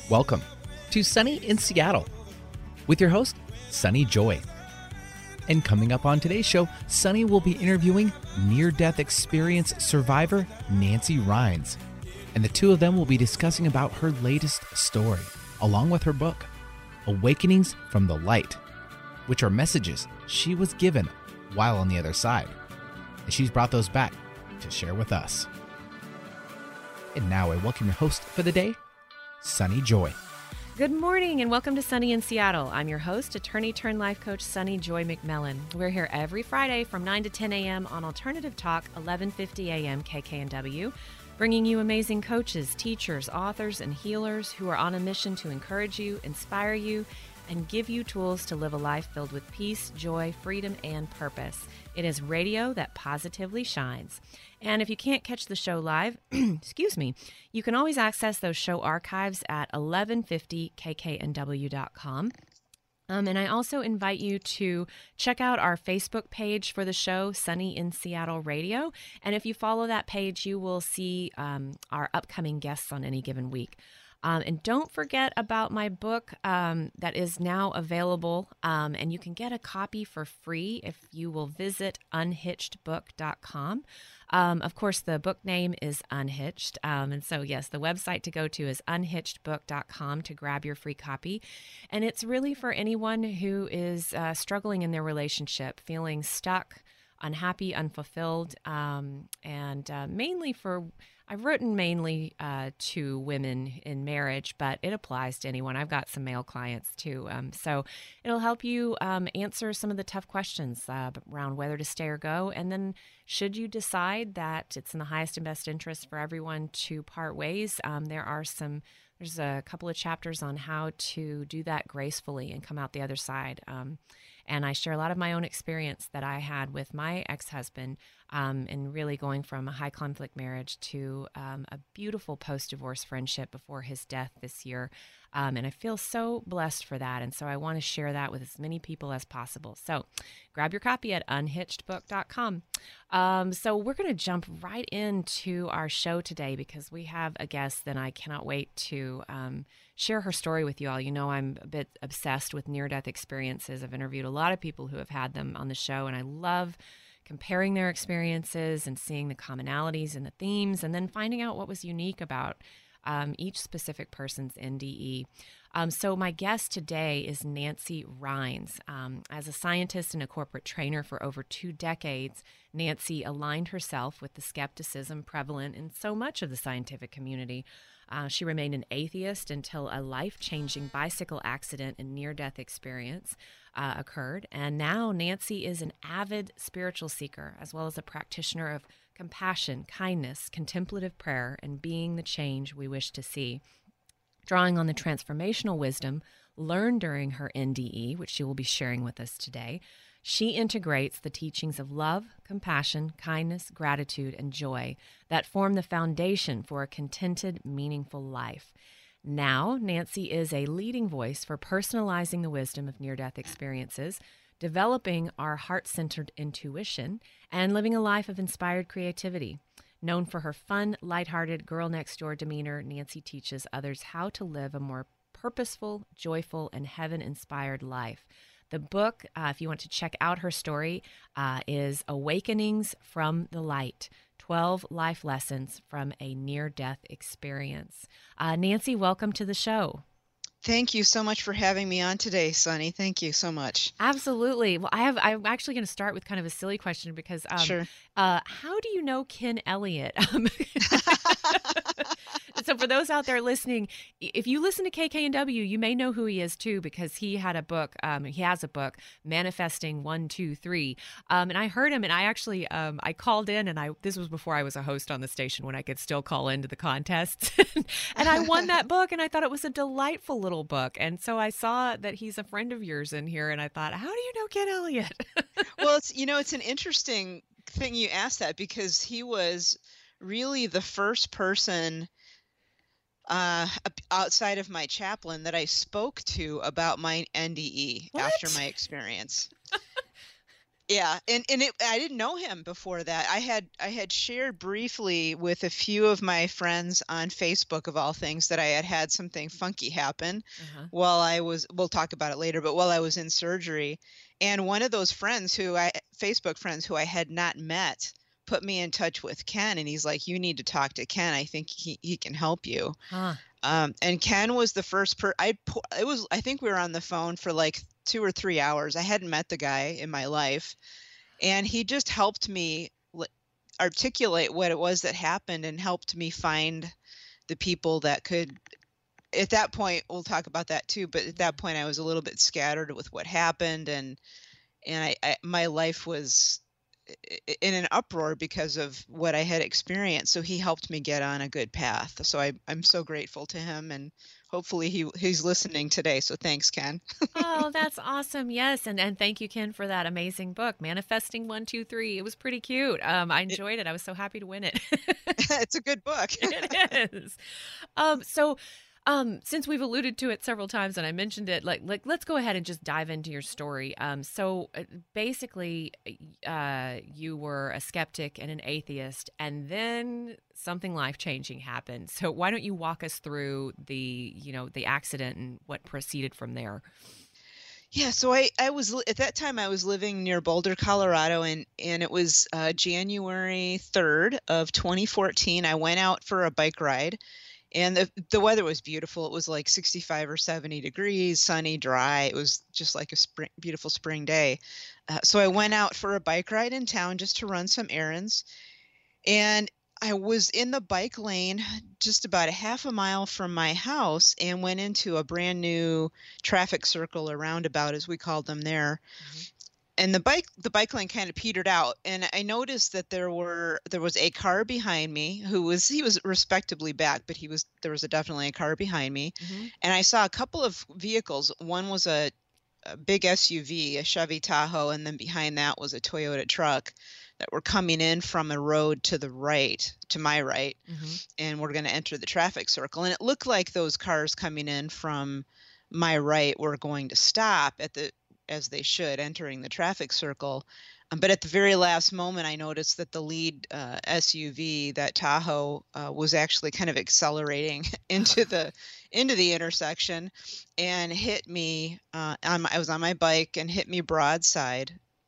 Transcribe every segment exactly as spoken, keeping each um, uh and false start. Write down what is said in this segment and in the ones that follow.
Welcome to Sunny in Seattle with your host, Sunny Joy. And coming up on today's show, Sunny will be interviewing near-death experience survivor Nancy Rhines. And the two of them will be discussing about her latest story, along with her book, Awakenings from the Light, which are messages she was given while on the other side. And she's brought those back to share with us. And now I welcome your host for the day, Sunny Joy. Good morning and welcome to Sunny in Seattle. I'm your host, attorney turned life coach Sunny Joy McMillan. We're here every Friday from nine to ten a.m. on Alternative Talk, eleven fifty a.m. K K N W, bringing you amazing coaches, teachers, authors, and healers who are on a mission to encourage you, inspire you, and give you tools to live a life filled with peace, joy, freedom, and purpose. It is radio that positively shines. And if you can't catch the show live, excuse me, you can always access those show archives at eleven fifty k k n w dot com. Um, and I also invite you to check out our Facebook page for the show, Sunny in Seattle Radio. And if you follow that page, you will see um, our upcoming guests on any given week. Um, and don't forget about my book um, that is now available, um, and you can get a copy for free if you will visit unhitched book dot com. Um, of course, the book name is Unhitched, um, and so yes, the website to go to is unhitched book dot com to grab your free copy. And it's really for anyone who is uh, struggling in their relationship, feeling stuck, unhappy, unfulfilled, um, and uh, mainly for I've written mainly uh, to women in marriage, but it applies to anyone. I've got some male clients too. Um, so it'll help you um, answer some of the tough questions uh, around whether to stay or go. And then should you decide that it's in the highest and best interest for everyone to part ways, um, there are some, there's a couple of chapters on how to do that gracefully and come out the other side. Um, And I share a lot of my own experience that I had with my ex-husband um, and really going from a high conflict marriage to um, a beautiful post-divorce friendship before his death this year. Um, and I feel so blessed for that. And so I want to share that with as many people as possible. So grab your copy at unhitched book dot com. Um, so we're going to jump right into our show today because we have a guest that I cannot wait to um, share her story with you all. You know, I'm a bit obsessed with near-death experiences. I've interviewed a lot of people who have had them on the show, and I love comparing their experiences and seeing the commonalities and the themes, and then finding out what was unique about um, each specific person's N D E. Um, so my guest today is Nancy Rhines. Um, as a scientist and a corporate trainer for over two decades, Nancy aligned herself with the skepticism prevalent in so much of the scientific community. Uh, she remained an atheist until a life-changing bicycle accident and near-death experience uh, occurred. And now Nancy is an avid spiritual seeker, as well as a practitioner of compassion, kindness, contemplative prayer, and being the change we wish to see. Drawing on the transformational wisdom learned during her N D E, which she will be sharing with us today, she integrates the teachings of love, compassion, kindness, gratitude, and joy that form the foundation for a contented, meaningful life. Now, Nancy is a leading voice for personalizing the wisdom of near-death experiences, developing our heart-centered intuition, and living a life of inspired creativity. Known for her fun, lighthearted, girl-next-door demeanor, Nancy teaches others how to live a more purposeful, joyful, and heaven-inspired life. The book, uh, if you want to check out her story, uh, is Awakenings from the Light, twelve Life Lessons from a Near-Death Experience. Uh, Nancy, welcome to the show. Thank you so much for having me on today, Sunny. Thank you so much. Absolutely. Well, I have, I'm actually going to start with kind of a silly question because um, Sure. uh, how do you know Ken Elliott? Um, so for those out there listening, if you listen to K K N W, you may know who he is too, because he had a book, um, he has a book, Manifesting one two three. Um, and I heard him and I actually, um, I called in and I, this was before I was a host on the station when I could still call into the contests. And I won that book and I thought it was a delightful little book. And so I saw that he's a friend of yours in here and I thought, how do you know Ken Elliott? Well, it's, you know, it's an interesting thing you asked that because he was really the first person uh, outside of my chaplain that I spoke to about my N D E What? after my experience. Yeah, and and it, I didn't know him before that. I had I had shared briefly with a few of my friends on Facebook, of all things, that I had had something funky happen Uh-huh. while I was. We'll talk about it later, but while I was in surgery, and one of those friends who I Facebook friends who I had not met put me in touch with Ken, and he's like, "You need to talk to Ken. I think he he can help you." Huh. Um, and Ken was the first per I pu- it was I think we were on the phone for like two or three hours. I hadn't met the guy in my life, and he just helped me li- articulate what it was that happened and helped me find the people that could. At that point, we'll talk about that too, but at that point I was a little bit scattered with what happened, and and I, I my life was i- in an uproar because of what I had experienced. So he helped me get on a good path. So I, I'm so grateful to him, and hopefully he he's listening today. So thanks, Ken. Oh, that's awesome. Yes. And, and thank you, Ken, for that amazing book, Manifesting one two three. It was pretty cute. Um, I It, enjoyed it. I was so happy to win it. it's a good book. It is. Um, so um, since we've alluded to it several times and I mentioned it, like, like let's go ahead and just dive into your story. Um, so uh, basically, uh, you were a skeptic and an atheist, and then something life-changing happened. So why don't you walk us through the, you know, the accident and what proceeded from there? Yeah, so I I was li- at that time I was living near Boulder, Colorado, and and it was uh, January third of twenty fourteen. I went out for a bike ride, and the the weather was beautiful. It was like sixty-five or seventy degrees, sunny, dry. It was just like a spring, beautiful spring day. Uh, so I went out for a bike ride in town just to run some errands, and I was in the bike lane just about a half a mile from my house and went into a brand new traffic circle, or roundabout as we called them there. Hmm. And the bike the bike lane kind of petered out, and I noticed that there were there was a car behind me who was he was respectably back, but he was there was a, definitely a car behind me. Hmm. And I saw a couple of vehicles. One was a, a big S U V, a Chevy Tahoe, and then behind that was a Toyota truck that were coming in from a road to the right, to my right, Hmm. and we're going to enter the traffic circle. And it looked like those cars coming in from my right were going to stop at the as they should, entering the traffic circle. Um, but at the very last moment, I noticed that the lead uh, S U V, that Tahoe, uh, was actually kind of accelerating into the into the intersection and hit me. Uh, on my, I was on my bike and hit me broadside,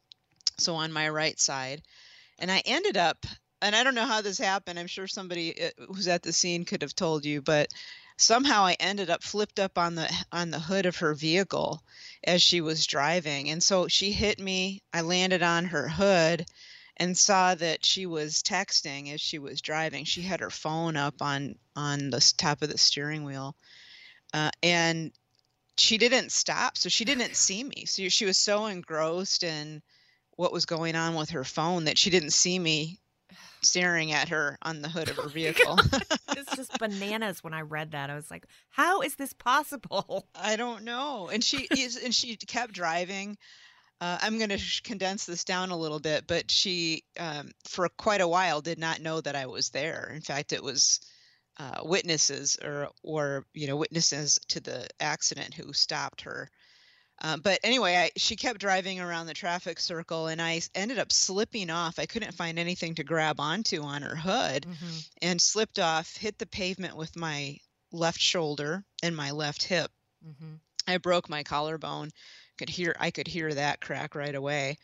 so on my right side, and I ended up. And I don't know how this happened. I'm sure somebody uh, who's at the scene could have told you, but somehow I ended up flipped up on the on the hood of her vehicle as she was driving. And so she hit me. I landed on her hood and saw that she was texting as she was driving. She had her phone up on on the s- top of the steering wheel. Uh, and she didn't stop, so she didn't see me. So she was so engrossed in what was going on with her phone that she didn't see me staring at her on the hood of her Oh my vehicle. God. It's just bananas when I read that. I was like, how is this possible? I don't know. And she is, and she kept driving. Uh, I'm going to sh- condense this down a little bit, but she, um, for quite a while, did not know that I was there. In fact, it was uh, witnesses, or, or you know, witnesses to the accident who stopped her. Uh, but anyway, I, she kept driving around the traffic circle, and I s- ended up slipping off. I couldn't find anything to grab onto on her hood, Hmm. and slipped off, hit the pavement with my left shoulder and my left hip. Hmm. I broke my collarbone. Could hear I could hear that crack right away.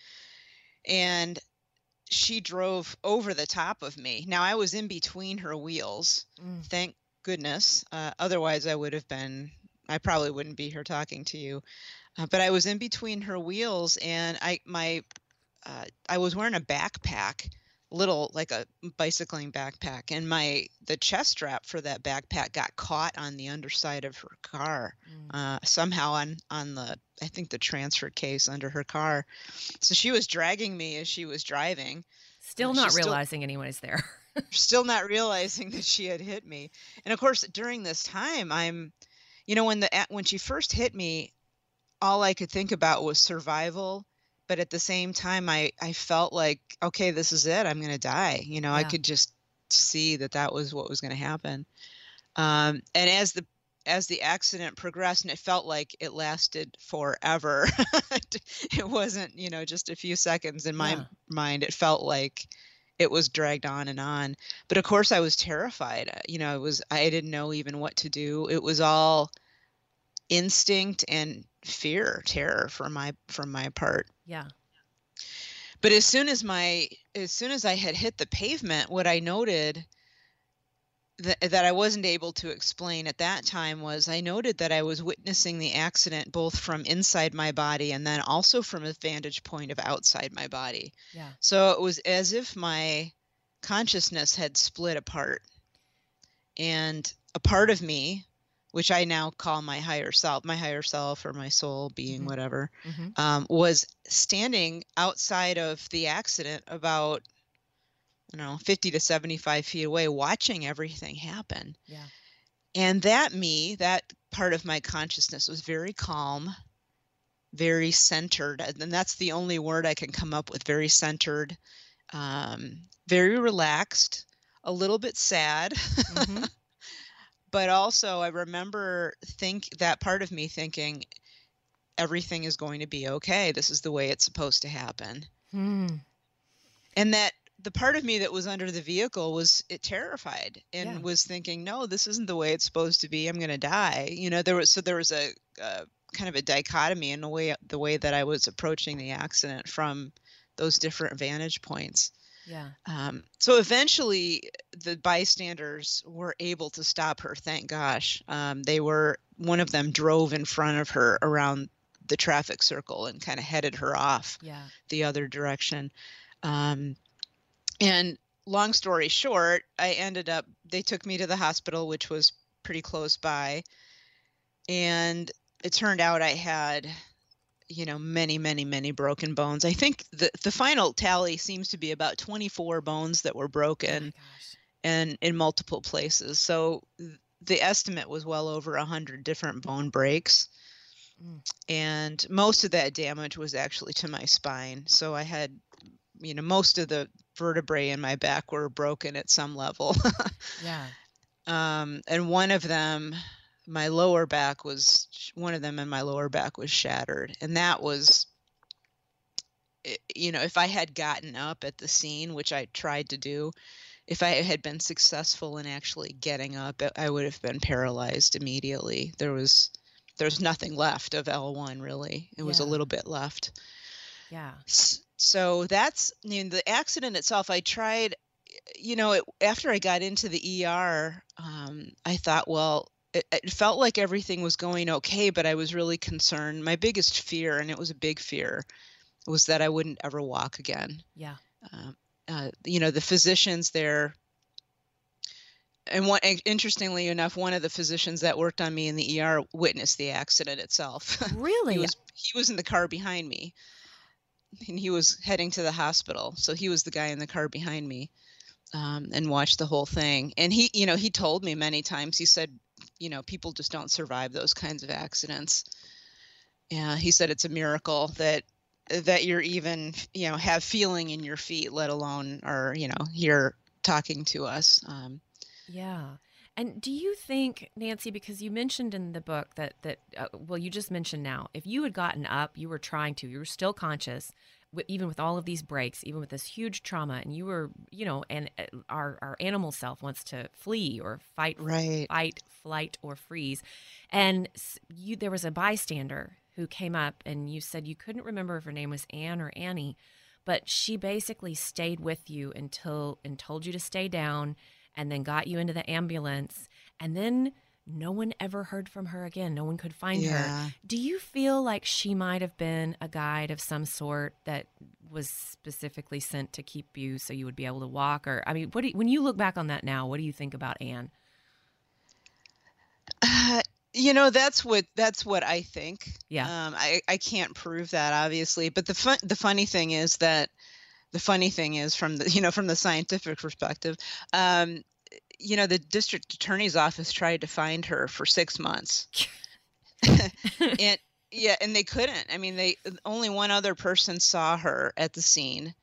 And she drove over the top of me. Now I was in between her wheels. Mm. Thank goodness. Uh, otherwise I would have been I probably wouldn't be here talking to you. Uh, but I was in between her wheels, and I my uh, I was wearing a backpack, little like a bicycling backpack, and my the chest strap for that backpack got caught on the underside of her car, Mm. uh, somehow on on the I think the transfer case under her car. So she was dragging me as she was driving. Still Uh, not she's still realizing anyone is there. still not realizing that she had hit me. And of course, during this time, I'm, you know, when the a- when she first hit me, all I could think about was survival. But at the same time, I, I felt like, okay, this is it. I'm going to die. You know, I Yeah. could just see that that was what was going to happen. Um, and as the as the accident progressed, and it felt like it lasted forever. It wasn't, you know, just a few seconds in my Yeah. mind. It felt like it was dragged on and on. But of course I was terrified. Uh, You know, it was, I didn't know even what to do. It was all instinct and fear, terror from my, from my part. Yeah. But as soon as my, as soon as I had hit the pavement, what I noted that, that I wasn't able to explain at that time was I noted that I was witnessing the accident both from inside my body and then also from a vantage point of outside my body. Yeah. So it was as if my consciousness had split apart, and a part of me, which I now call my higher self, my higher self or my soul being, Mhm. whatever, Mhm. um, was standing outside of the accident about, I don't know, fifty to seventy-five feet away, watching everything happen. Yeah. And that me, that part of my consciousness was very calm, very centered. And that's the only word I can come up with, very centered, um, very relaxed, a little bit sad. Mhm. But also I remember think that part of me thinking everything is going to be okay. This is the way it's supposed to happen. Hmm. And that the part of me that was under the vehicle was it terrified and Yeah. was thinking, no, this isn't the way it's supposed to be. I'm going to die. You know, there was, so there was a, a kind of a dichotomy in the way, the way that I was approaching the accident from those different vantage points. Yeah. Um, so eventually the bystanders were able to stop her. Thank gosh. Um, they were, one of them drove in front of her around the traffic circle and kind of headed her off Yeah. the other direction. Um, and long story short, I ended up, they took me to the hospital, which was pretty close by. And it turned out I had, you know, many, many, many broken bones. I think the, the final tally seems to be about twenty-four bones that were Oh my broken gosh. and in multiple places. So th- the estimate was well over a hundred different bone breaks. Mm. And most of that damage was actually to my spine. So I had, you know, most of the vertebrae in my back were broken at some level. Yeah. Um, and one of them, my lower back was, one of them in my lower back was shattered. And that was, i- you know, if I had gotten up at the scene, which I tried to do, if I had been successful in actually getting up, I I would have been paralyzed immediately. There was, there's nothing left of L one really. It was a Yeah. little bit left. Yeah. S- So that's, I mean, the accident itself, I tried, you know, it, after I got into the E R, um, I thought, well, it, it felt like everything was going okay, but I was really concerned. My biggest fear, and it was a big fear, was that I wouldn't ever walk again. Yeah. Um, uh, you know, the physicians there, and one, and interestingly enough, one of the physicians that worked on me in the E R witnessed the accident itself. Really? He was he was in the car behind me, and he was heading to the hospital. So he was the guy in the car behind me, um, and watched the whole thing. And he, you know, he told me many times, he said, you know, people just don't survive those kinds of accidents. Yeah, he said it's a miracle that that you're even, you know, have feeling in your feet, let alone are, you know, here talking to us. Um, Yeah. And do you think, Nancy, because you mentioned in the book that, that uh, well, you just mentioned now, if you had gotten up, you were trying to, you were still conscious, w- even with all of these breaks, even with this huge trauma, and you were, you know, and uh, our, our animal self wants to flee or fight, Right. fight, flight, or freeze. And s- you, there was a bystander who came up and you said you couldn't remember if her name was Anne or Annie, but she basically stayed with you until, and told you to stay down, and then got you into the ambulance, and then no one ever heard from her again. No one could find her. Yeah. Do you feel like she might have been a guide of some sort that was specifically sent to keep you so you would be able to walk? Or, I mean, what do you, when you look back on that now, what do you think about Anne? Uh, you know, that's what that's what I think. Yeah. Um, I I can't prove that obviously, but the fun the funny thing is that the funny thing is from the you know from the scientific perspective, um, you know, the district attorney's office tried to find her for six months, and yeah, and they couldn't. I mean, they only one other person saw her at the scene.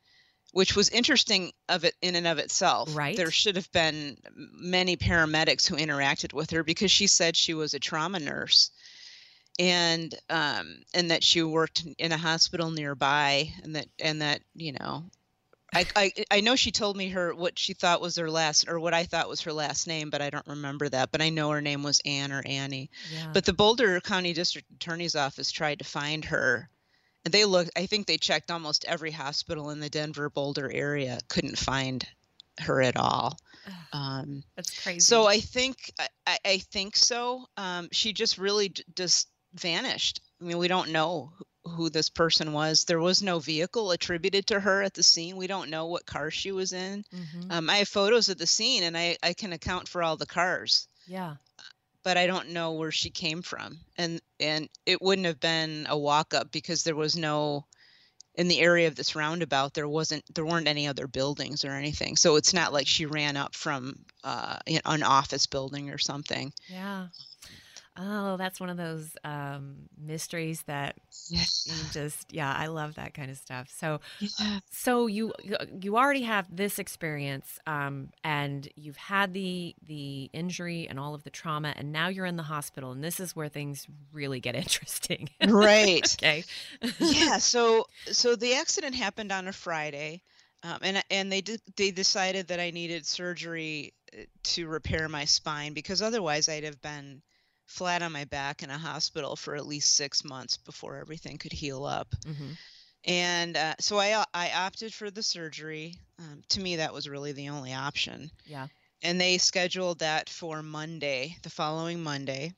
which was interesting of it in and of itself. Right. There should have been many paramedics who interacted with her, because she said she was a trauma nurse, and um, and that she worked in a hospital nearby, and that and that you know, I, I I know she told me her what she thought was her last, or what I thought was her last name, but I don't remember that. But I know her name was Ann or Annie. Yeah. But the Boulder County District Attorney's Office tried to find her. And they looked, I think they checked almost every hospital in the Denver Boulder area, couldn't find her at all. Um, That's crazy. so I think, I, I think so. Um, she just really j- just vanished. I mean, we don't know who, who this person was. There was no vehicle attributed to her at the scene. We don't know what car she was in. Mhm. Um, I have photos of the scene, and I, I can account for all the cars, Yeah. but I don't know where she came from. And and it wouldn't have been a walk up, because there was no, in the area of this roundabout, there wasn't there weren't any other buildings or anything. So it's not like she ran up from uh, an office building or something. Yeah. Oh, that's one of those um, mysteries that Yes. you just, yeah, I love that kind of stuff. So, Yeah. so you you you already have this experience, um, and you've had the the injury and all of the trauma, and now you're in the hospital, and this is where things really get interesting. Right. Okay. Yeah. So so the accident happened on a Friday, um, and and they did they decided that I needed surgery uh, to repair my spine, because otherwise I'd have been flat on my back in a hospital for at least six months before everything could heal up. Hmm. And uh, so I I opted for the surgery. Um, to me, that was really the only option. Yeah. And they scheduled that for Monday, the following Monday.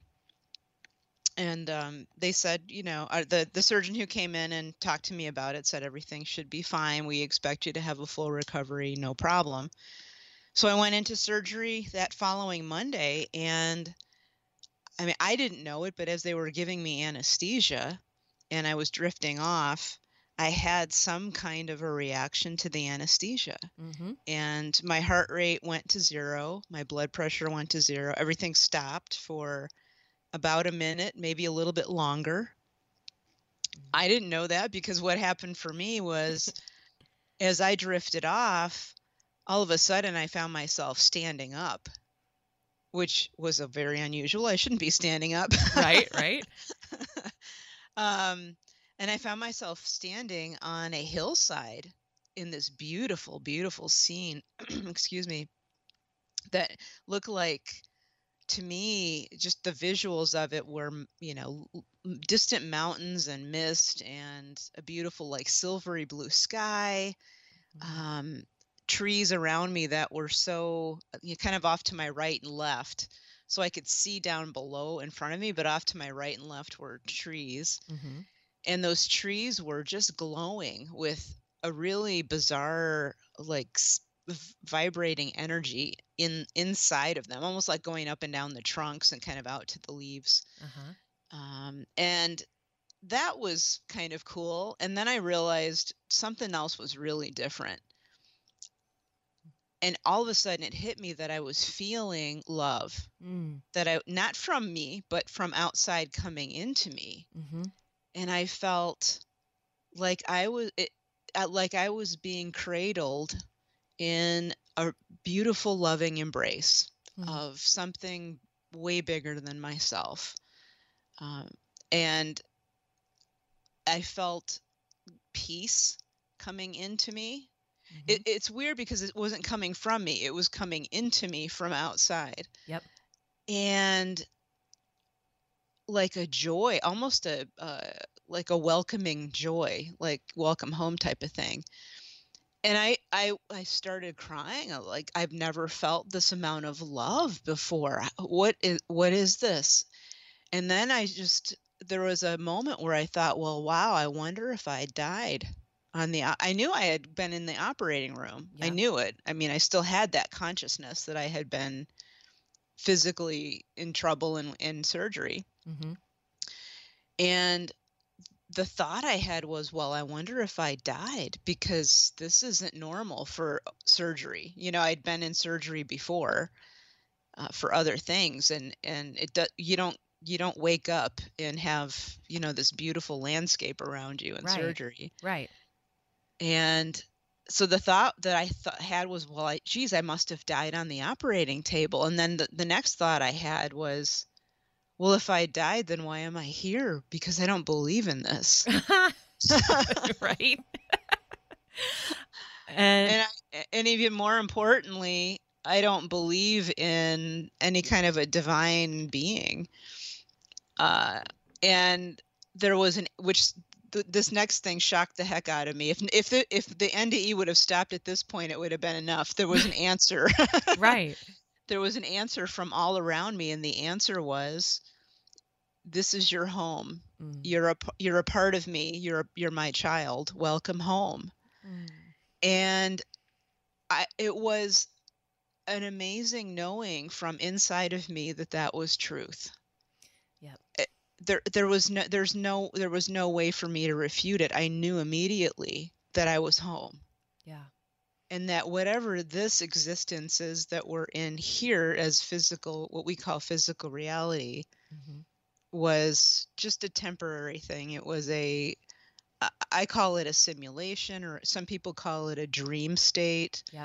And um, they said, you know, uh, the the surgeon who came in and talked to me about it said everything should be fine. We expect you to have a full recovery, no problem. So I went into surgery that following Monday, and I mean, I didn't know it, but as they were giving me anesthesia and I was drifting off, I had some kind of a reaction to the anesthesia. Hmm. And my heart rate went to zero. My blood pressure went to zero. Everything stopped for about a minute, maybe a little bit longer. I didn't know that, because what happened for me was, as I drifted off, all of a sudden I found myself standing up, which was a very unusual. I shouldn't be standing up. Right. Right. um, and I found myself standing on a hillside in this beautiful, beautiful scene, excuse me, that looked like, to me, just the visuals of it were, m- you know, l- m- distant mountains and mist, and a beautiful, like, silvery blue sky. Um, trees around me that were so, you know, kind of off to my right and left. So I could see down below in front of me, but off to my right and left were trees. Hmm. And those trees were just glowing with a really bizarre, like, s- v- vibrating energy in inside of them, almost like going up and down the trunks and kind of out to the leaves. Uh-huh. Um, and that was kind of cool. And then I realized something else was really different. And all of a sudden it hit me that I was feeling love, Mm. that I, not from me, but from outside coming into me. Hmm. And I felt like I was, it, uh, like I was being cradled in a beautiful, loving embrace Mm. of something way bigger than myself. Um, and I felt peace coming into me. Mhm. It, it's weird because it wasn't coming from me. It was coming into me from outside. Yep. And like a joy, almost a uh, like a welcoming joy, like welcome home type of thing. And I I I started crying. I'm like, I've never felt this amount of love before. What is what is this? And then I just, there was a moment where I thought, well, wow, I wonder if I died on the, o- I knew I had been in the operating room. I Yeah. knew it. I mean, I still had that consciousness that I had been physically in trouble in, in surgery. Hmm. And the thought I had was, well, I wonder if I died, because this isn't normal for surgery. You know, I'd been in surgery before uh, for other things, and and it do, you don't you don't wake up and have, you know, this beautiful landscape around you in Right. surgery. Right. And so the thought that I th- had was, well, I, geez, I must have died on the operating table. And then the, the next thought I had was, well, if I died, then why am I here? Because I don't believe in this. Right. and And I, and even more importantly, I don't believe in any kind of a divine being. Uh, and there was an which th- this next thing shocked the heck out of me. If if the if the N D E would have stopped at this point, it would have been enough. There was an answer. right. There was an answer from all around me, and the answer was, "This is your home. Mm. You're a p- you're a part of me. You're a, you're my child. Welcome home." Mm. And I it was an amazing knowing from inside of me that that was truth. Yep. It, there there was no there's no there was no way for me to refute it. I knew immediately that I was home. Yeah. And that whatever this existence is that we're in here as physical, what we call physical reality, Mm-hmm. was just a temporary thing. It was a I- I call it a simulation, or some people call it a dream state. Yep.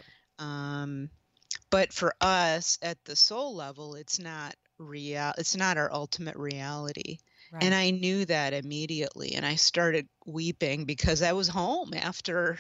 Um, but for us at the soul level, it's not real. It's not our ultimate reality. Right. And I knew that immediately. And I started weeping because I was home after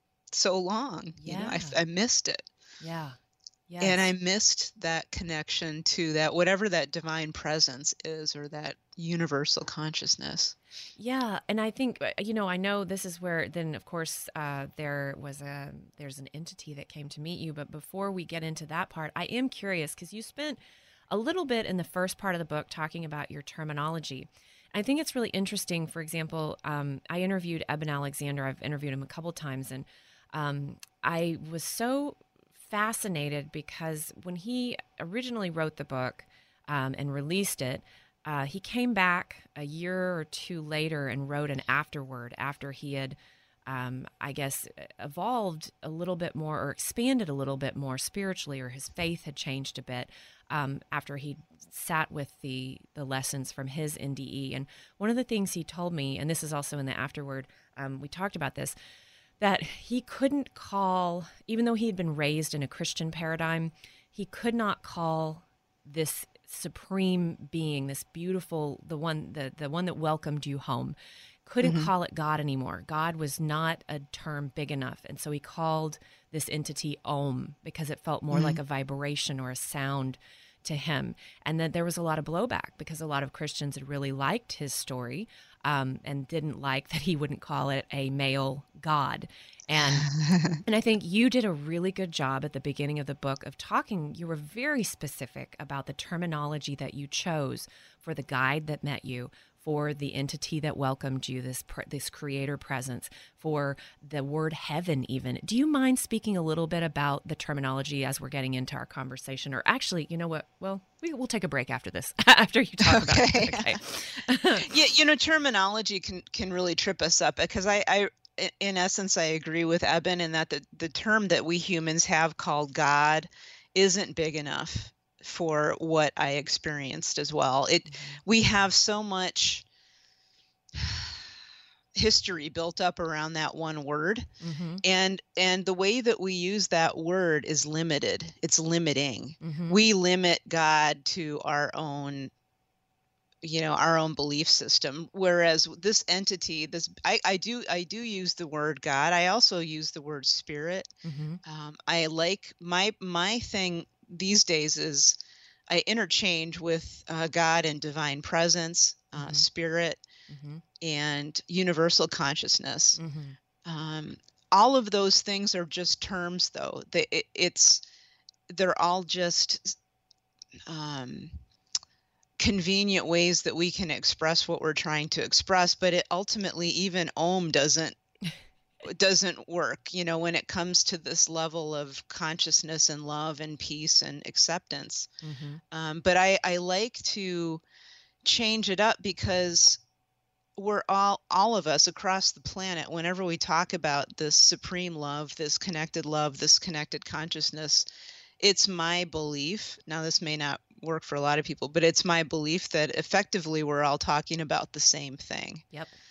so long. You know, I, Yeah. f- I missed it. yeah. Yes. And I missed that connection to that, whatever that divine presence is, or that universal consciousness. Yeah, and I think uh, you know, I know this is where then of course uh, there was a there's an entity that came to meet you, but before we get into that part, I am curious because you spent a little bit in the first part of the book talking about your terminology. I think it's really interesting. For example, um, I interviewed Eben Alexander. I've interviewed him a couple times, and um, I was so fascinated because when he originally wrote the book um, and released it, uh, he came back a year or two later and wrote an afterword after he had, um, I guess, evolved a little bit more or expanded a little bit more spiritually, or his faith had changed a bit um, after he sat with the the lessons from his N D E. And one of the things he told me, and this is also in the afterword, um, we talked about this, that he couldn't call, even though he had been raised in a Christian paradigm, he could not call this supreme being, this beautiful, the one, the, the one that welcomed you home, couldn't Mhm. call it God anymore. God was not a term big enough. And so he called this entity Om because it felt more Mhm. like a vibration or a sound to him. And then there was a lot of blowback because a lot of Christians had really liked his story um, and didn't like that he wouldn't call it a male God. And and I think you did a really good job at the beginning of the book of talking. You were very specific about the terminology that you chose for the guide that met you, for the entity that welcomed you, this pr- this creator presence, for the word heaven even. Do you mind speaking a little bit about the terminology as we're getting into our conversation? Or actually, you know what? Well, we, we'll take a break after this, after you talk about Okay. it. Okay. Yeah, you know, terminology can can really trip us up, because I, I i- in essence, I agree with Eben in that the, the term that we humans have called God isn't big enough for what I experienced as well. It we have so much history built up around that one word, Mm-hmm. and and the way that we use that word is limited. It's limiting. Mm-hmm. We limit God to our own, you know, our own belief system, whereas this entity, this I, I do I do use the word God. I also use the word spirit. Mm-hmm. um, I like my my thing these days is I interchange with uh, God and divine presence, uh, Mhm. spirit, Mm-hmm. and universal consciousness. Mm-hmm. Um, all of those things are just terms, though. They, it, it's they're all just um, convenient ways that we can express what we're trying to express. But it ultimately, even Om doesn't doesn't work. You know, when it comes to this level of consciousness and love and peace and acceptance. Mm-hmm. Um, but I, I like to change it up, because we're all all of us across the planet, whenever we talk about this supreme love, this connected love, this connected consciousness, it's my belief, now this may not work for a lot of people, but it's my belief that effectively we're all talking about the same thing. Yep.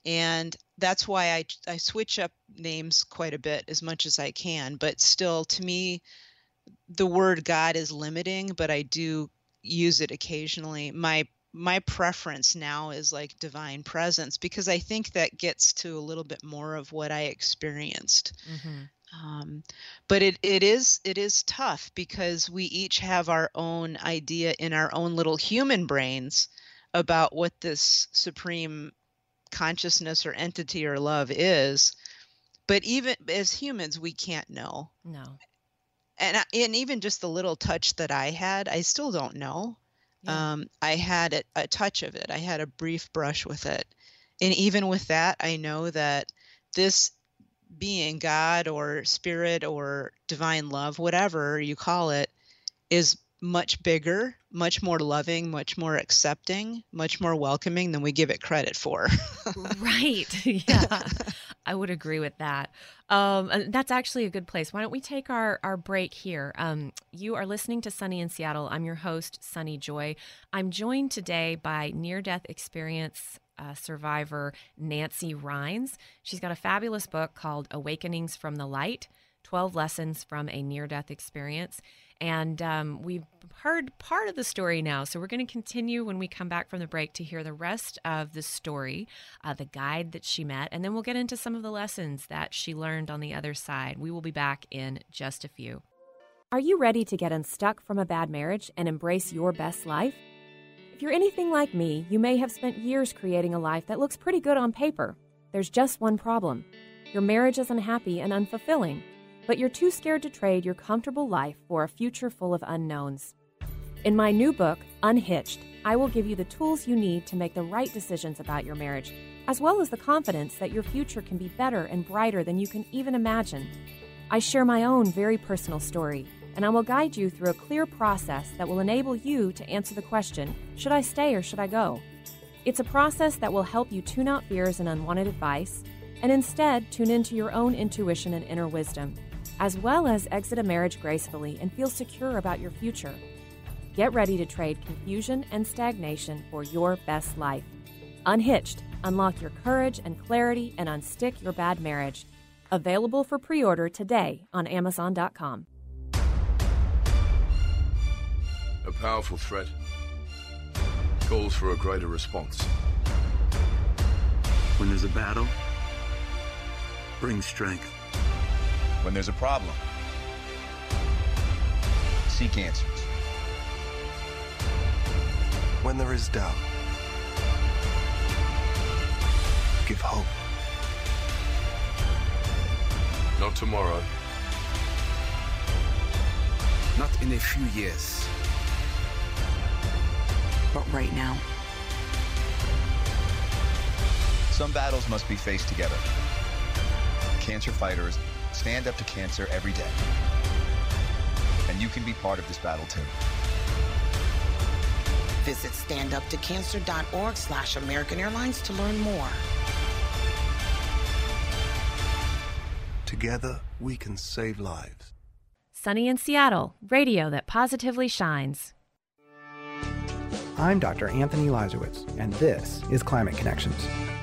And that's why I, I switch up names quite a bit as much as I can. But still, to me, the word God is limiting, but I do use it occasionally. My my preference now is like divine presence, because I think that gets to a little bit more of what I experienced. Mm-hmm. Um, but it, it is it is tough, because we each have our own idea in our own little human brains about what this supreme consciousness or entity or love is. But even as humans, we can't know. No. And, and even just the little touch that I had, I still don't know. Yeah. Um, I had a, a touch of it. I had a brief brush with it. And even with that, I know that this being, God or spirit or divine love, whatever you call it, is much bigger, much more loving, much more accepting, much more welcoming than we give it credit for. Right. Yeah, I would agree with that. Um, and that's actually a good place. Why don't we take our, our break here? Um, you are listening to Sunny in Seattle. I'm your host, Sunny Joy. I'm joined today by near-death experience uh, survivor Nancy Rhines. She's got a fabulous book called Awakenings from the Light, twelve Lessons from a Near-Death Experience. And um, we've heard part of the story now, so we're going to continue when we come back from the break to hear the rest of the story, uh, the guide that she met, and then we'll get into some of the lessons that she learned on the other side. We will be back in just a few. Are you ready to get unstuck from a bad marriage and embrace your best life? If you're anything like me, you may have spent years creating a life that looks pretty good on paper. There's just one problem. Your marriage is unhappy and unfulfilling, but you're too scared to trade your comfortable life for a future full of unknowns. In my new book, Unhitched, I will give you the tools you need to make the right decisions about your marriage, as well as the confidence that your future can be better and brighter than you can even imagine. I share my own very personal story, and I will guide you through a clear process that will enable you to answer the question, should I stay or should I go? It's a process that will help you tune out fears and unwanted advice, and instead tune into your own intuition and inner wisdom, as well as exit a marriage gracefully and feel secure about your future. Get ready to trade confusion and stagnation for your best life. Unhitched, unlock your courage and clarity and unstick your bad marriage. Available for pre-order today on Amazon dot com. A powerful threat calls for a greater response. When there's a battle, bring strength. When there's a problem, seek answers. When there is doubt, give hope. Not tomorrow. Not in a few years. But right now. Some battles must be faced together. Cancer fighters stand up to cancer every day. And you can be part of this battle too. Visit standuptocancer.org slash American Airlines to learn more. Together, we can save lives. Sunny in Seattle, radio that positively shines. I'm Doctor Anthony Lazowitz, and this is Climate Connections.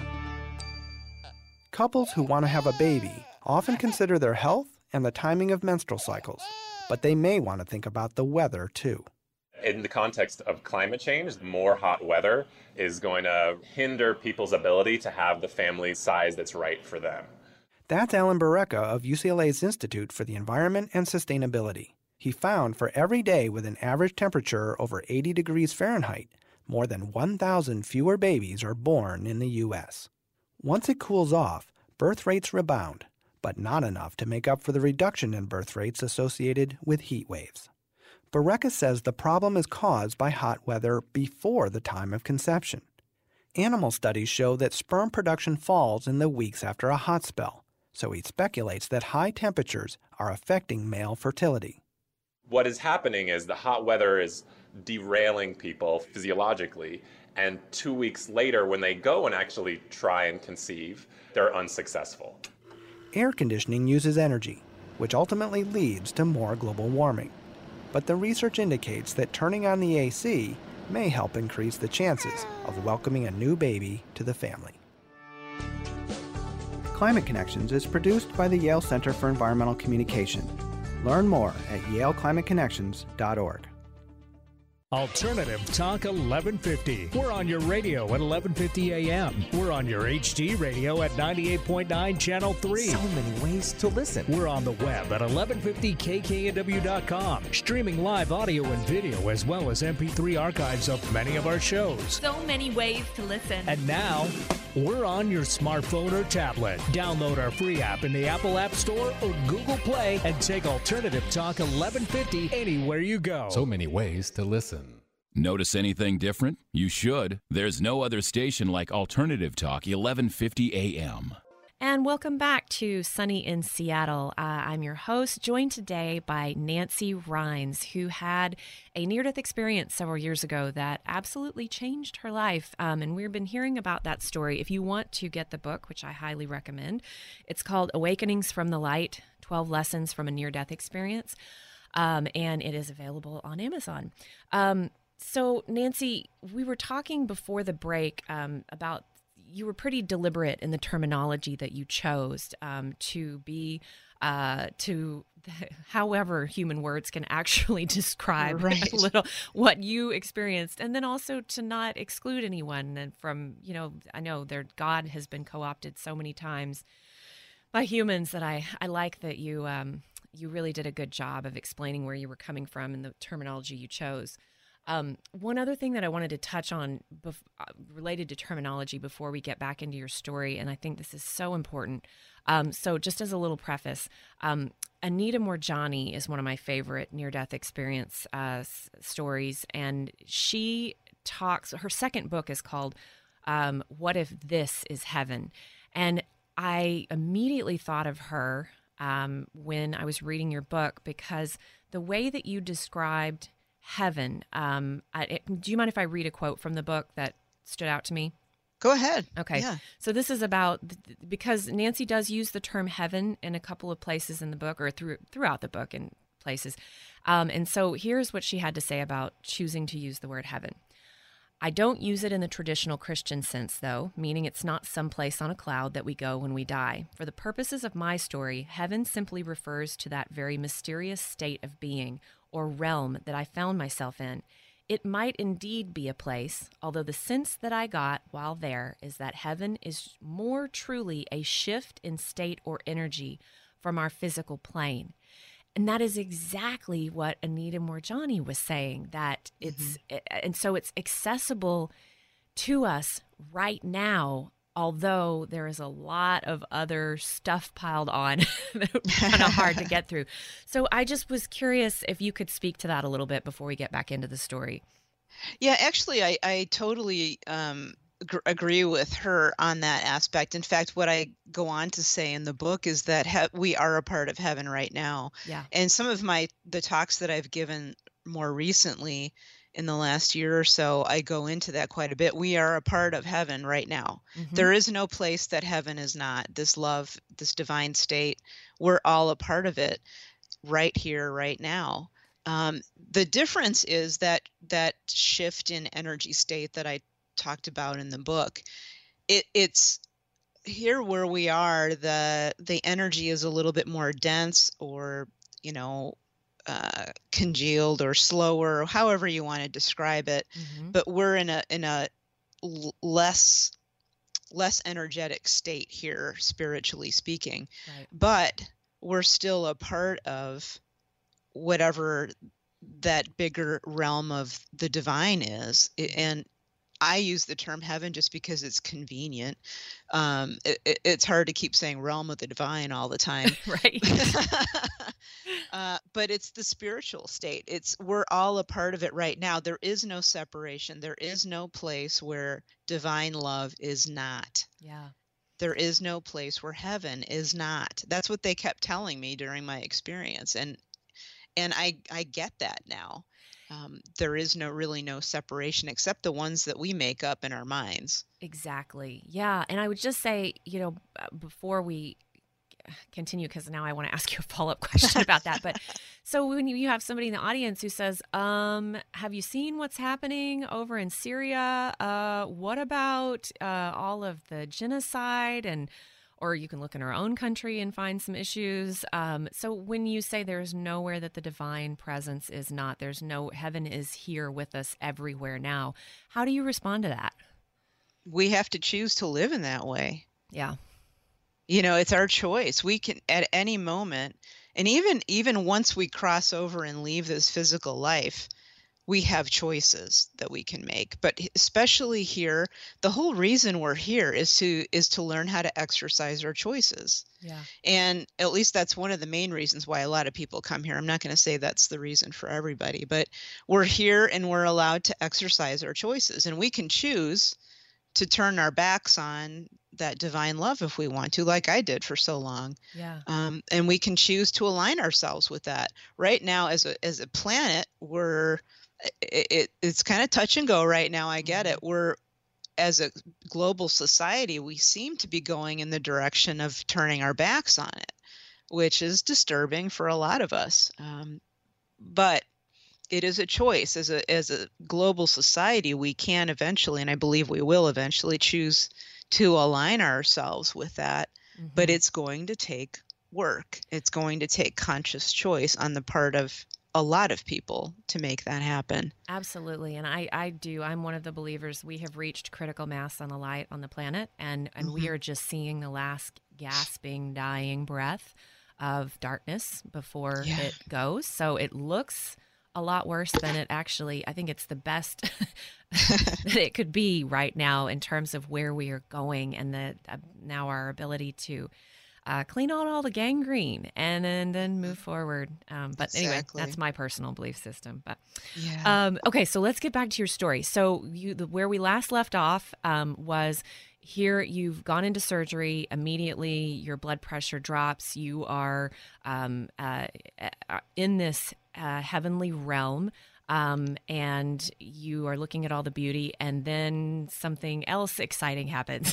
Couples who want to have a baby often consider their health and the timing of menstrual cycles, but they may want to think about the weather too. In the context of climate change, more hot weather is going to hinder people's ability to have the family size that's right for them. That's Alan Barreca of U C L A's Institute for the Environment and Sustainability. He found for every day with an average temperature over eighty degrees Fahrenheit, more than one thousand fewer babies are born in the U S. Once it cools off, birth rates rebound, but not enough to make up for the reduction in birth rates associated with heat waves. Barreca says the problem is caused by hot weather before the time of conception. Animal studies show that sperm production falls in the weeks after a hot spell, so he speculates that high temperatures are affecting male fertility. What is happening is the hot weather is derailing people physiologically, and two weeks later when they go and actually try and conceive, they're unsuccessful. Air conditioning uses energy, which ultimately leads to more global warming. But the research indicates that turning on the A C may help increase the chances of welcoming a new baby to the family. Climate Connections is produced by the Yale Center for Environmental Communication. Learn more at yale climate connections dot org. Alternative Talk eleven fifty. We're on your radio at eleven fifty a m. We're on your H D radio at ninety-eight point nine Channel three. So many ways to listen. We're on the web at eleven fifty k k n w dot com, streaming live audio and video as well as M P three archives of many of our shows. So many ways to listen. And now, we're on your smartphone or tablet. Download our free app in the Apple App Store or Google Play and take Alternative Talk eleven fifty anywhere you go. So many ways to listen. Notice anything different? You should. There's no other station like Alternative Talk eleven fifty a m. And welcome back to Sunny in Seattle. Uh, I'm your host, joined today by Nancy Rhines, who had a near-death experience several years ago that absolutely changed her life. Um, and we've been hearing about that story. If you want to get the book, which I highly recommend, it's called Awakenings from the Light, twelve Lessons from a Near-Death Experience. Um, and it is available on Amazon. Um, so, Nancy, we were talking before the break um, about you were pretty deliberate in the terminology that you chose um, to be, uh, to however human words can actually describe right. a little what you experienced, and then also to not exclude anyone. And from, you know, I know their God has been co-opted so many times by humans that I, I like that you um, you really did a good job of explaining where you were coming from and the terminology you chose. Um, one other thing that I wanted to touch on bef- uh, related to terminology before we get back into your story, and I think this is so important. Um, so just as a little preface, um, Anita Moorjani is one of my favorite near-death experience uh, s- stories, and she talks, her second book is called um, What If This Is Heaven? And I immediately thought of her um, when I was reading your book, because the way that you described heaven. Um, I, it, do you mind if I read a quote from the book that stood out to me? Go ahead. Okay. Yeah. So this is about, because Nancy does use the term heaven in a couple of places in the book, or through, throughout the book in places. Um, and so here's what she had to say about choosing to use the word heaven. I don't use it in the traditional Christian sense, though, meaning it's not someplace on a cloud that we go when we die. For the purposes of my story, heaven simply refers to that very mysterious state of being or realm that I found myself in. It might indeed be a place, although the sense that I got while there is that heaven is more truly a shift in state or energy from our physical plane. And that is exactly what Anita Moorjani was saying, that it's, mm-hmm. and so it's accessible to us right now, although there is a lot of other stuff piled on that would be kind of hard to get through. So I just was curious if you could speak to that a little bit before we get back into the story. Yeah, actually, I, I totally um, gr- agree with her on that aspect. In fact, what I go on to say in the book is that he- we are a part of heaven right now. Yeah. And some of my the talks that I've given more recently in the last year or so, I go into that quite a bit. We are a part of heaven right now. Mm-hmm. There is no place that heaven is not. This love, this divine state, we're all a part of it right here, right now. Um, the difference is that that shift in energy state that I talked about in the book, it, it's here where we are, the the energy is a little bit more dense, or, you know, Uh, congealed or slower, or however you want to describe it. Mm-hmm. But we're in a in a l- less less energetic state here, spiritually speaking. Right. But we're still a part of whatever that bigger realm of the divine is. And I use the term heaven just because it's convenient. Um, it, it, it's hard to keep saying realm of the divine all the time. Right. uh, but it's the spiritual state. It's we're all a part of it right now. There is no separation. There is no place where divine love is not. Yeah. There is no place where heaven is not. That's what they kept telling me during my experience. And and I, I get that now. Um, there is no really no separation except the ones that we make up in our minds. Exactly. Yeah. And I would just say, you know, before we continue, because now I want to ask you a follow-up question about that. But so when you have somebody in the audience who says, um, have you seen what's happening over in Syria? Uh, what about uh, all of the genocide and or you can look in our own country and find some issues. Um, so when you say there's nowhere that the divine presence is not, there's no, heaven is here with us everywhere now. How do you respond to that? We have to choose to live in that way. Yeah. You know, it's our choice. We can at any moment, and even even once we cross over and leave this physical life, we have choices that we can make. But especially here, the whole reason we're here is to is to learn how to exercise our choices. Yeah. And at least that's one of the main reasons why a lot of people come here. I'm not going to say that's the reason for everybody, but we're here and we're allowed to exercise our choices, and we can choose to turn our backs on that divine love if we want to, like I did for so long. Yeah. Um, and we can choose to align ourselves with that. Right now, as a as a planet, we're it, it it's kind of touch and go right now. I get it. We're as a global society, we seem to be going in the direction of turning our backs on it, which is disturbing for a lot of us. Um, but it is a choice. As a as a global society, we can eventually, and I believe we will eventually, choose to align ourselves with that. Mm-hmm. But it's going to take work. It's going to take conscious choice on the part of a lot of people to make that happen. Absolutely. And I, I do. I'm one of the believers. We have reached critical mass on the light on the planet, and, and mm-hmm. we are just seeing the last gasping, dying breath of darkness before yeah. it goes. So it looks a lot worse than it actually, I think it's the best that it could be right now in terms of where we are going, and the uh, now our ability to uh, clean out all the gangrene and then, then move forward. Um, but exactly. Anyway, that's my personal belief system. But yeah. um, okay, so let's get back to your story. So you, the, where we last left off um, was here. You've gone into surgery immediately. Your blood pressure drops. You are um, uh, in this uh, heavenly realm. Um, and you are looking at all the beauty, and then something else exciting happens.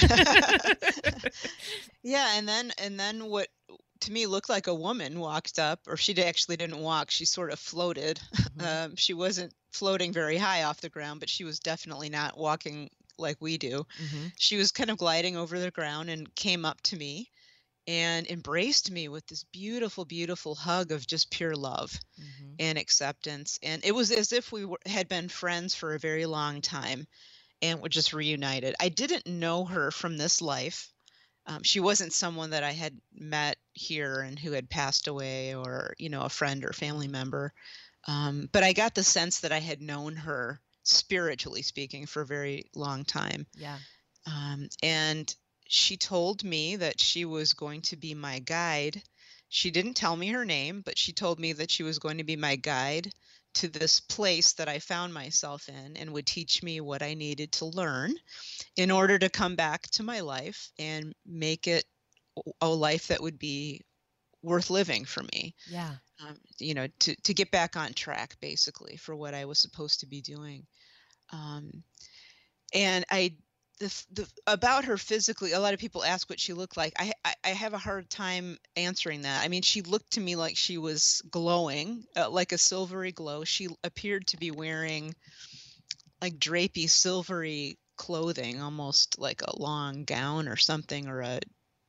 Yeah. And then, and then what to me looked like a woman walked up, or she actually didn't walk. She sort of floated. Mm-hmm. Um, she wasn't floating very high off the ground, but she was definitely not walking like we do. Mm-hmm. She was kind of gliding over the ground and came up to me and embraced me with this beautiful, beautiful hug of just pure love mm-hmm. and acceptance. And it was as if we were, had been friends for a very long time and were just reunited. I didn't know her from this life. Um, she wasn't someone that I had met here and who had passed away, or, you know, a friend or family member. Um, but I got the sense that I had known her, spiritually speaking, for a very long time. Yeah. Um, and she told me that she was going to be my guide. She didn't tell me her name, but she told me that she was going to be my guide to this place that I found myself in, and would teach me what I needed to learn in order to come back to my life and make it a life that would be worth living for me. Yeah. Um, you know, to, to get back on track, basically, for what I was supposed to be doing. Um, and I, the, the, about her physically, a lot of people ask what she looked like. I, I, I have a hard time answering that. I mean, she looked to me like she was glowing, uh, like a silvery glow. She appeared to be wearing like drapey, silvery clothing, almost like a long gown or something, or a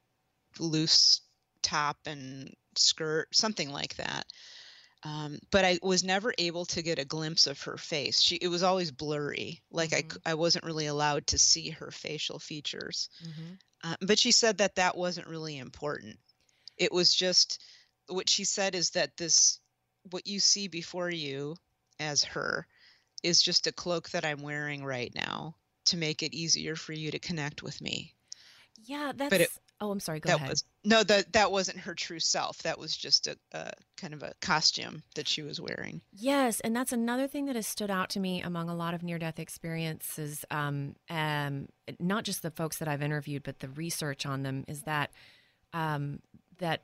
loose top and skirt, something like that. Um, but I was never able to get a glimpse of her face. She, it was always blurry. Like mm-hmm. I, I wasn't really allowed to see her facial features. Mm-hmm. Uh, but she said that that wasn't really important. It was just, what she said is that this, what you see before you as her, is just a cloak that I'm wearing right now to make it easier for you to connect with me. Yeah, that's, but it, oh, I'm sorry, go that ahead. Was, no, that that wasn't her true self. That was just a, a kind of a costume that she was wearing. Yes, and that's another thing that has stood out to me among a lot of near-death experiences, um, um, not just the folks that I've interviewed, but the research on them, is that um, that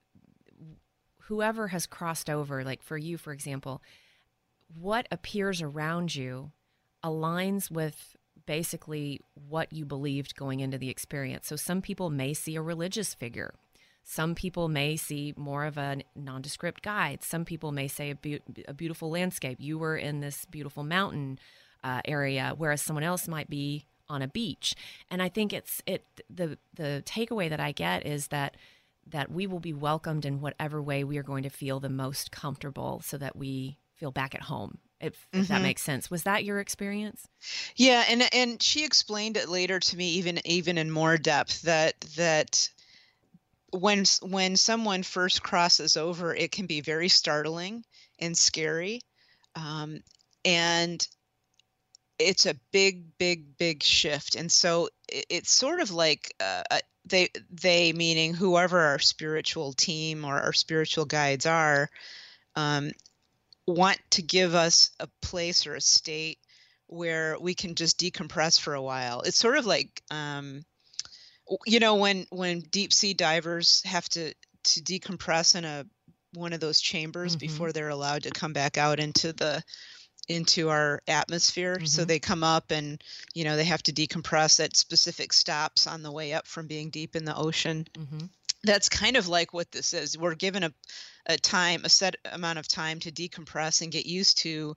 whoever has crossed over, like for you, for example, what appears around you aligns with basically what you believed going into the experience. So some people may see a religious figure. Some people may see more of a nondescript guide. Some people may say a, be- a beautiful landscape. You were in this beautiful mountain uh, area, whereas someone else might be on a beach. And I think it's it the the takeaway that I get is that that we will be welcomed in whatever way we are going to feel the most comfortable so that we feel back at home, if, if Mm-hmm. that makes sense. Was that your experience? Yeah, and and she explained it later to me, even even in more depth, that that when when someone first crosses over, it can be very startling and scary, um, and it's a big, big, big shift. And so it, it's sort of like uh, uh, they they meaning whoever our spiritual team or our spiritual guides are. Um, want to give us a place or a state where we can just decompress for a while. It's sort of like, um, you know, when when deep sea divers have to to decompress in a one of those chambers Mm-hmm. before they're allowed to come back out into the into our atmosphere. Mm-hmm. So they come up and, you know, they have to decompress at specific stops on the way up from being deep in the ocean. Mm-hmm. That's kind of like what this is. We're given a, a time, a set amount of time to decompress and get used to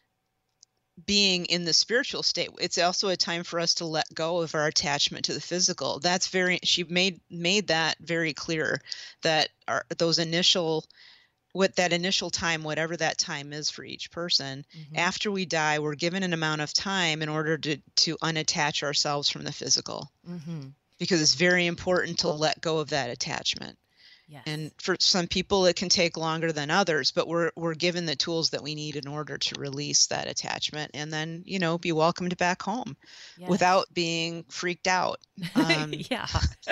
being in the spiritual state. It's also a time for us to let go of our attachment to the physical. That's very, she made, made that very clear, that our, those initial, what that initial time, whatever that time is for each person, Mm-hmm. after we die, we're given an amount of time in order to, to unattach ourselves from the physical. Mm-hmm. Because it's very important to let go of that attachment. Yes. And for some people, it can take longer than others, but we're we're given the tools that we need in order to release that attachment and then, you know, be welcomed back home Yes. without being freaked out. Um, yeah.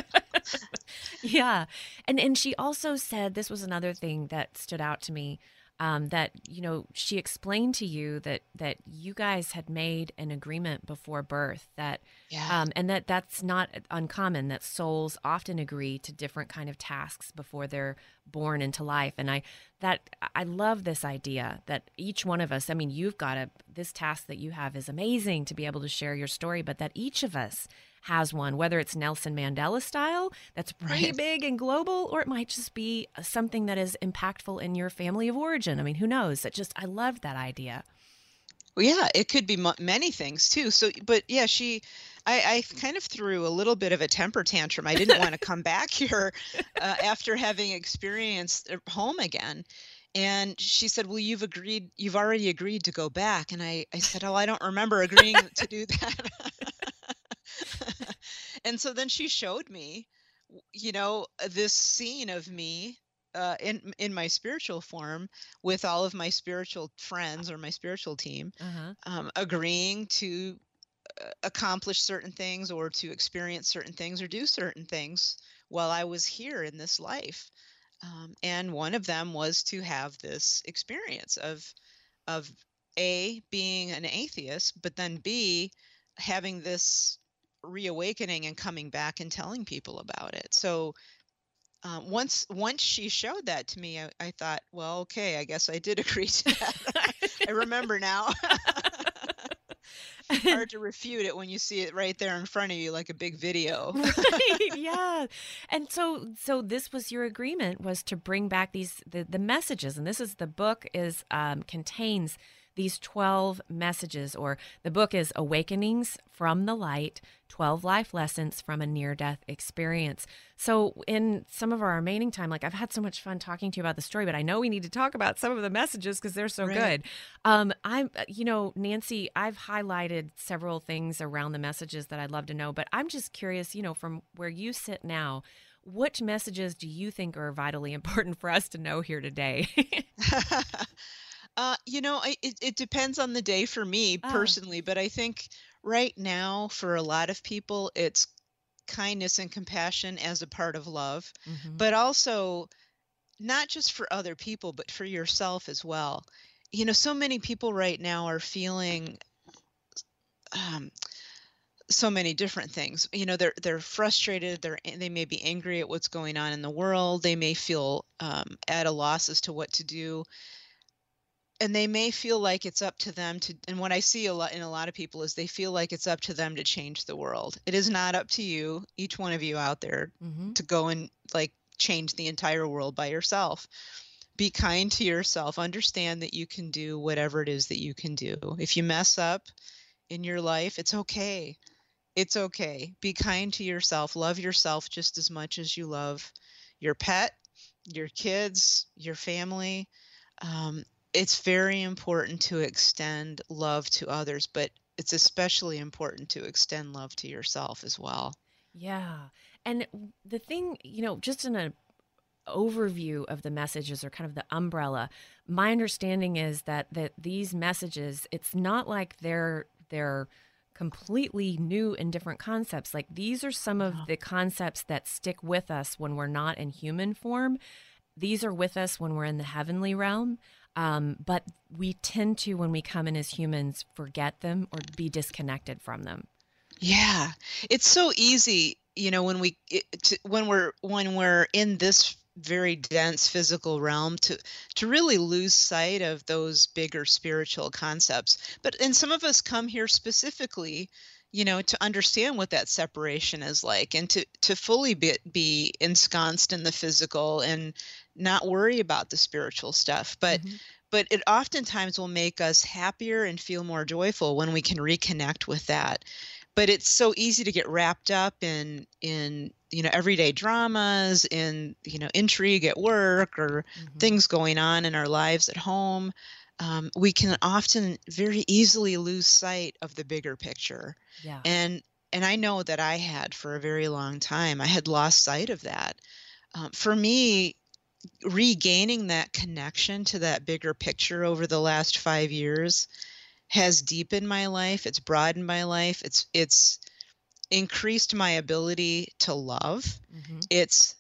yeah. And and she also said, this was another thing that stood out to me, um, that, you know, she explained to you that that you guys had made an agreement before birth, that Yeah. um, and that that's not uncommon, that souls often agree to different kind of tasks before they're born into life. And I that I love this idea that each one of us, I mean, you've got a this task that you have is amazing to be able to share your story, but that each of us has one, whether it's Nelson Mandela style, that's pretty Right. big and global, or it might just be something that is impactful in your family of origin. I mean, who knows? It just, I love that idea. Well, yeah, it could be mu many things too. So, but yeah, she, I, I kind of threw a little bit of a temper tantrum. I didn't want to come back here uh, after having experienced uh, home again. And she said, well, you've agreed, you've already agreed to go back. And I, I said, oh, I don't remember agreeing to do that. And so then she showed me, w- you know, this scene of me uh, in in my spiritual form with all of my spiritual friends or my spiritual team, Uh-huh. um, agreeing to uh, accomplish certain things or to experience certain things or do certain things while I was here in this life. Um, and one of them was to have this experience of of A, being an atheist, but then B, having this reawakening and coming back and telling people about it. So um, once once she showed that to me, I, I thought, well, okay, I guess I did agree to that. I remember now. Hard to refute it when you see it right there in front of you like a big video. Right, yeah. And so so this was your agreement, was to bring back these the, the messages, and this is the book is um, contains these twelve messages, or the book is Awakenings from the Light, twelve Life Lessons from a Near-Death Experience. So in some of our remaining time, like I've had so much fun talking to you about the story, but I know we need to talk about some of the messages because they're so Right. good. Um, I'm, you know, Nancy, I've highlighted several things around the messages that I'd love to know, but I'm just curious, you know, from where you sit now, which messages do you think are vitally important for us to know here today? Uh, you know, I, it, it depends on the day for me Ah. personally, but I think right now for a lot of people, it's kindness and compassion as a part of love, Mhm. but also not just for other people, but for yourself as well. You know, so many people right now are feeling um, so many different things. You know, they're they're frustrated. They're they may be angry at what's going on in the world. They may feel um, at a loss as to what to do. And they may feel like it's up to them to, and what I see a lot in a lot of people is they feel like it's up to them to change the world. It is not up to you, each one of you out there, Mhm. to go and like change the entire world by yourself. Be kind to yourself. Understand that you can do whatever it is that you can do. If you mess up in your life, it's okay. It's okay. Be kind to yourself. Love yourself just as much as you love your pet, your kids, your family. Um, it's very important to extend love to others, but it's especially important to extend love to yourself as well. Yeah. And the thing, you know, just in a overview of the messages or kind of the umbrella, my understanding is that that these messages, it's not like they're they're completely new and different concepts. Like these are some of the concepts that stick with us when we're not in human form. These are with us when we're in the heavenly realm. Um, but we tend to, when we come in as humans, forget them or be disconnected from them. Yeah, it's so easy, you know, when we it, to, when we're when we're in this very dense physical realm to to really lose sight of those bigger spiritual concepts. But and some of us come here specifically, you know, to understand what that separation is like, and to to fully be be ensconced in the physical and not worry about the spiritual stuff. But mm-hmm. but it oftentimes will make us happier and feel more joyful when we can reconnect with that. But it's so easy to get wrapped up in in you know everyday dramas, in you know intrigue at work, or mm-hmm. things going on in our lives at home. Um, we can often very easily lose sight of the bigger picture. Yeah. And and I know that I had for a very long time. I had lost sight of that. Um, for me, regaining that connection to that bigger picture over the last five years has deepened my life. It's broadened my life. It's it's increased my ability to love. Mm-hmm. It's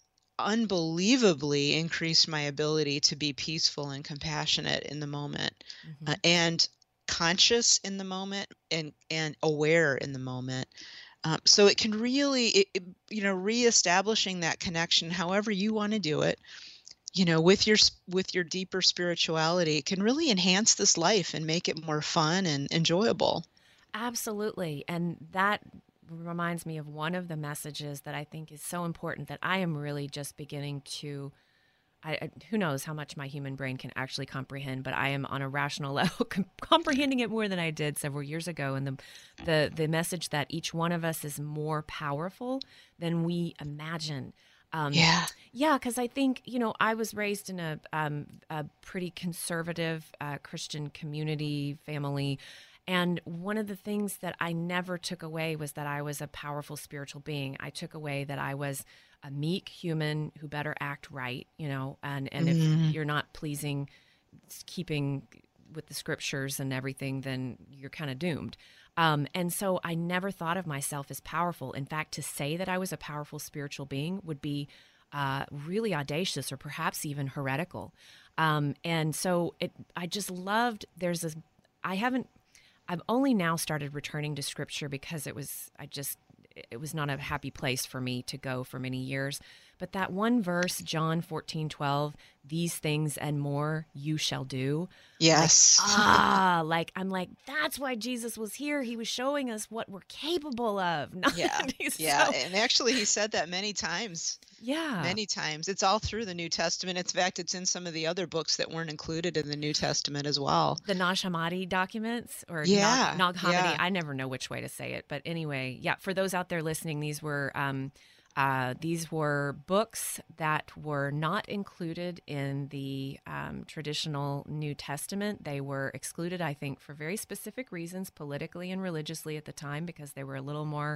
unbelievably increased my ability to be peaceful and compassionate in the moment, mm-hmm. uh, and conscious in the moment, and and aware in the moment. Um, so it can really, it, it, you know, reestablishing that connection, however you want to do it, you know, with your with your deeper spirituality, it can really enhance this life and make it more fun and enjoyable. Absolutely. And that reminds me of one of the messages that I think is so important that I am really just beginning to, I, I, who knows how much my human brain can actually comprehend, but I am on a rational level com- comprehending it more than I did several years ago. And the, the, the message that each one of us is more powerful than we imagine. Um, yeah. Yeah, because I think, you know, I was raised in a, um, a pretty conservative uh, Christian community, family. And one of the things that I never took away was that I was a powerful spiritual being. I took away that I was a meek human who better act right, you know, and, and mm-hmm. if you're not pleasing, keeping with the scriptures and everything, then you're kind of doomed. Um, and so I never thought of myself as powerful. In fact, to say that I was a powerful spiritual being would be uh, really audacious or perhaps even heretical. Um, and so it, I just loved, there's this, I haven't, I've only now started returning to scripture because it was, I just, it was not a happy place for me to go for many years. But that one verse, John fourteen twelve, these things and more you shall do. Yes. Like, ah, like, I'm like, that's why Jesus was here. He was showing us what we're capable of. Not yeah. Yeah. So... And actually, he said that many times. Yeah. Many times. It's all through the New Testament. In fact, it's in some of the other books that weren't included in the New Testament as well. The Nag Hammadi documents or yeah. Nag Hammadi. Yeah. I never know which way to say it. But anyway, yeah, for those out there listening, these were um, uh, these were books that were not included in the um, traditional New Testament. They were excluded, I think, for very specific reasons, politically and religiously at the time, because they were a little more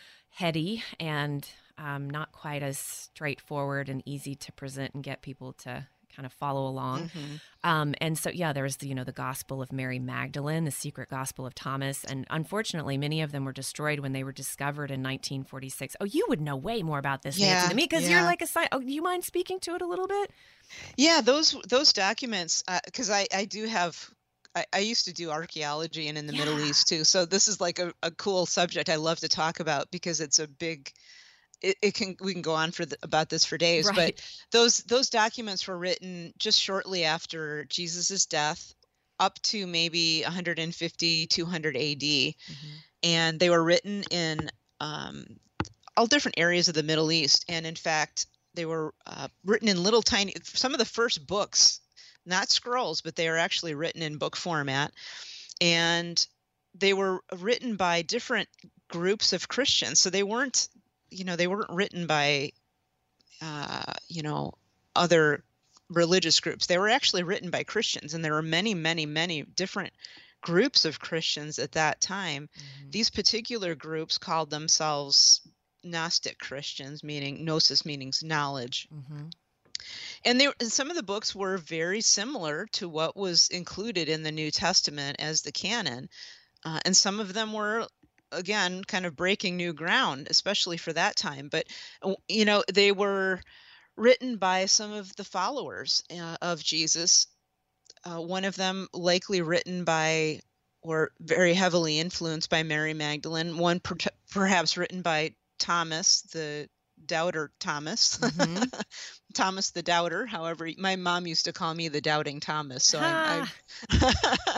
heady and um, not quite as straightforward and easy to present and get people to kind of follow along. Mm-hmm. Um, and so, yeah, there was, the, you know, the Gospel of Mary Magdalene, the Secret Gospel of Thomas. And unfortunately, many of them were destroyed when they were discovered in nineteen forty-six. Oh, you would know way more about this, yeah, Nancy, than me, because yeah. you're like a sci- Oh, do you mind speaking to it a little bit? Yeah, those those documents, because uh, I, I do have, I, I used to do archaeology and in the yeah. Middle East too. So this is like a, a cool subject I love to talk about because it's a big, it, it can, we can go on for the, about this for days, right. but those, those documents were written just shortly after Jesus's death, up to maybe one fifty, two hundred A D. Mm-hmm. And they were written in um, all different areas of the Middle East. And in fact, they were uh, written in little tiny, some of the first books, not scrolls, but they are actually written in book format. And they were written by different groups of Christians. So they weren't, you know, they weren't written by, uh, you know, other religious groups. They were actually written by Christians, and there were many, many, many different groups of Christians at that time. Mm-hmm. These particular groups called themselves Gnostic Christians, meaning gnosis, meaning knowledge. Mm-hmm. And they, and some of the books were very similar to what was included in the New Testament as the canon. Uh, and some of them were, again, kind of breaking new ground, especially for that time. But, you know, they were written by some of the followers uh, of Jesus. Uh, one of them likely written by, or very heavily influenced by Mary Magdalene. One per- perhaps written by Thomas, the doubter Thomas. Mm-hmm. Thomas the Doubter. However, my mom used to call me the Doubting Thomas. So I'm, I'm,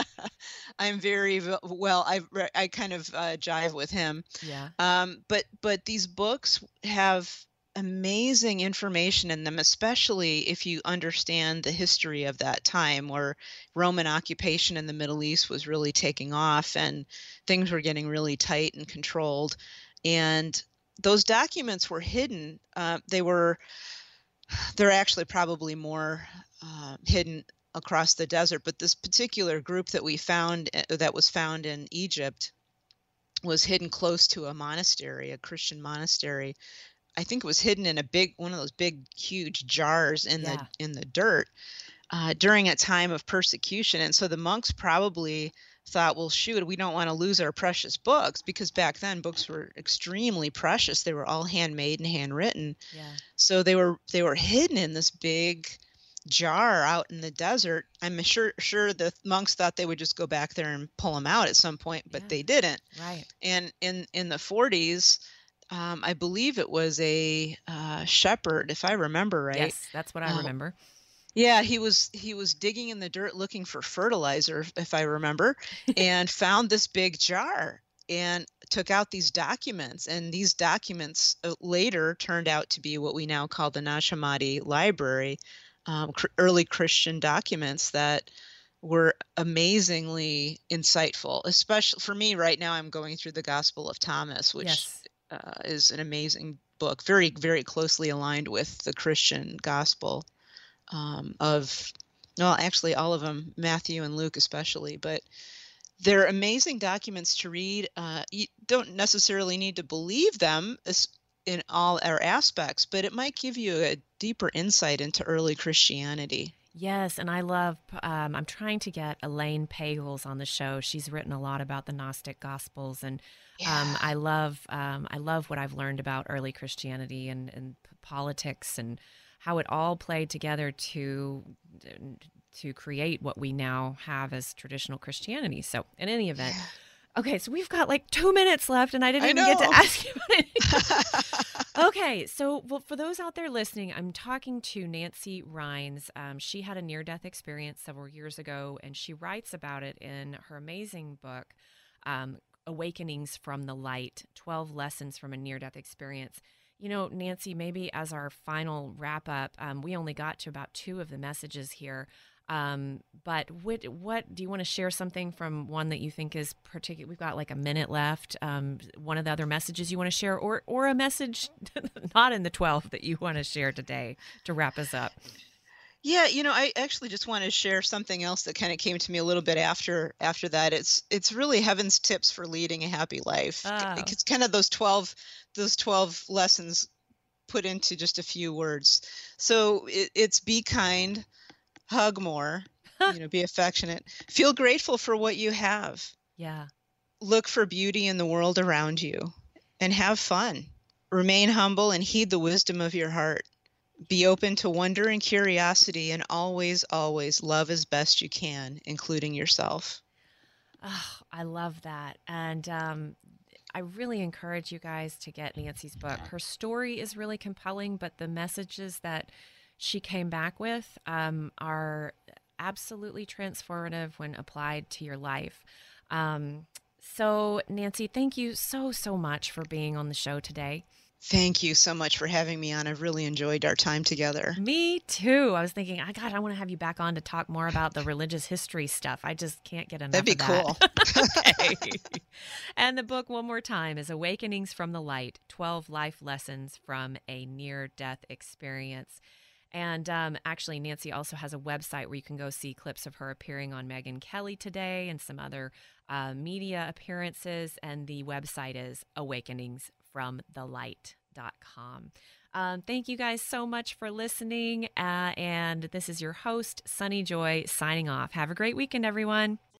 I'm very well. I I kind of uh, jive with him. Yeah. Um. But but these books have amazing information in them, especially if you understand the history of that time, where Roman occupation in the Middle East was really taking off, and things were getting really tight and controlled, and those documents were hidden. Uh, they were. They're actually probably more uh, hidden across the desert, but this particular group that we found, uh, that was found in Egypt, was hidden close to a monastery, a Christian monastery. I think it was hidden in a big, one of those big, huge jars in yeah. the in the dirt uh, during a time of persecution. And so the monks probably thought, well, shoot, we don't want to lose our precious books, because back then books were extremely precious. They were all handmade and handwritten. Yeah. So they were they were hidden in this big jar out in the desert. I'm sure sure the monks thought they would just go back there and pull them out at some point, but yeah. they didn't. Right. And in in the forties, um, I believe it was a uh, shepherd, if I remember right. Yes, that's what I um, remember. Yeah, he was he was digging in the dirt looking for fertilizer, if I remember, and found this big jar and took out these documents. And these documents later turned out to be what we now call the Nag Hammadi Library, um, cr- early Christian documents that were amazingly insightful. Especially for me right now, I'm going through the Gospel of Thomas, which yes. uh, is an amazing book, very, very closely aligned with the Christian gospel. Um, of, well, actually all of them, Matthew and Luke especially, but they're amazing documents to read. Uh, you don't necessarily need to believe them in all our aspects, but it might give you a deeper insight into early Christianity. Yes, and I love, um, I'm trying to get Elaine Pagels on the show. She's written a lot about the Gnostic Gospels, and yeah. um, I love um, I love what I've learned about early Christianity and, and politics and how it all played together to to create what we now have as traditional Christianity. So in any event, yeah. okay, so we've got like two minutes left, and I didn't I even know. get to ask you about anything. Okay, so well, for those out there listening, I'm talking to Nancy Rhines. Um, she had a near-death experience several years ago, and she writes about it in her amazing book, um, Awakenings from the Light, twelve Lessons from a Near-Death Experience. You know, Nancy, maybe as our final wrap up, um, we only got to about two of the messages here. Um, but what, what do you want to share something from one that you think is particular? We've got like a minute left. Um, one of the other messages you want to share, or or a message not in the twelve that you want to share today to wrap us up. Yeah, you know, I actually just want to share something else that kind of came to me a little bit after after that. It's it's really Heaven's Tips for Leading a Happy Life. Oh. It's kind of those twelve those twelve lessons put into just a few words. So it, it's be kind, hug more, you know, be affectionate, feel grateful for what you have. Yeah. Look for beauty in the world around you, and have fun. Remain humble and heed the wisdom of your heart. Be open to wonder and curiosity, and always, always love as best you can, including yourself. Oh, I love that. And um, I really encourage you guys to get Nancy's book. Her story is really compelling, but the messages that she came back with um, are absolutely transformative when applied to your life. Um, so, Nancy, thank you so, so much for being on the show today. Thank you so much for having me on. I've really enjoyed our time together. Me too. I was thinking, I God, I want to have you back on to talk more about the religious history stuff. I just can't get enough That'd be of that. cool. Okay. And the book, one more time, is Awakenings from the Light, twelve Life Lessons from a Near-Death Experience. And um, actually, Nancy also has a website where you can go see clips of her appearing on Megyn Kelly today and some other uh, media appearances. And the website is awakenings from the light dot com. Um, thank you guys so much for listening. Uh, and this is your host, Sunny Joy, signing off. Have a great weekend, everyone.